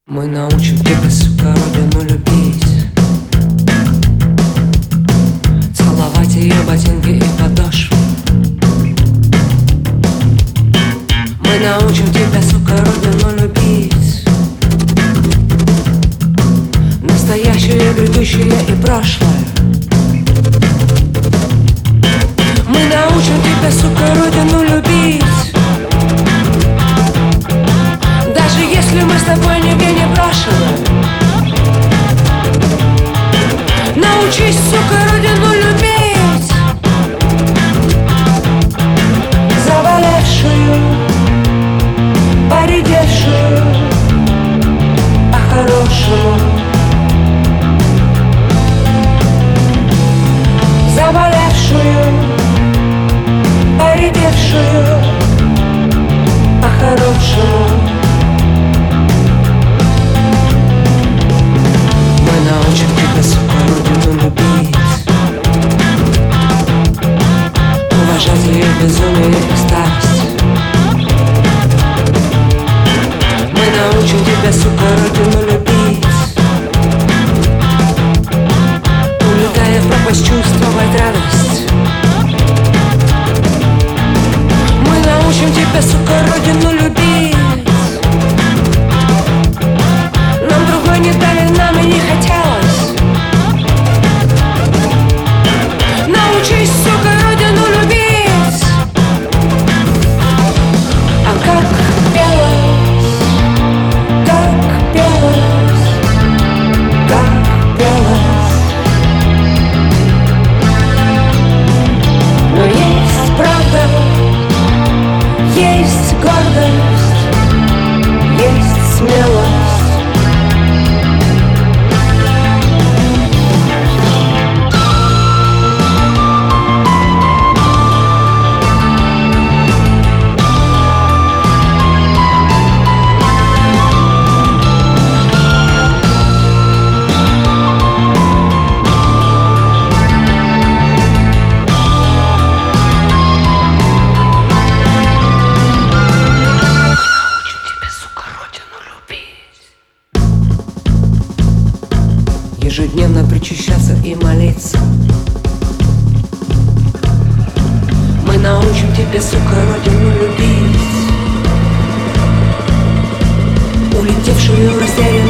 Мы научим тебя, сука, родину любить, целовать ее ботинки и подошвы. Мы научим тебя, сука, родину любить, настоящее, грядущее и прошлое. Мы научим тебя, сука, родину любить, даже если мы с тобой нигде не брошены. Научись, сука, родину любить, заболевшую, поредевшую, по-хорошему. Заболевшую, поредевшую, по-хорошему. Мы научим тебя, сука, родину любить, уважать ее безумие и старость. Мы научим тебя, сука, родину любить, улетая в пропасть, чувствовать радость. Мы научим тебя, сука, родину любить, нам другой не дали, нам и не хотелось. Научись, сука, родину любить. А как пелось, как пелось, как пелось. Но есть правда, есть гордость, есть смелость. Ежедневно причащаться и молиться. Мы научим тебя, сука, родину любить, улетевшую, растерянную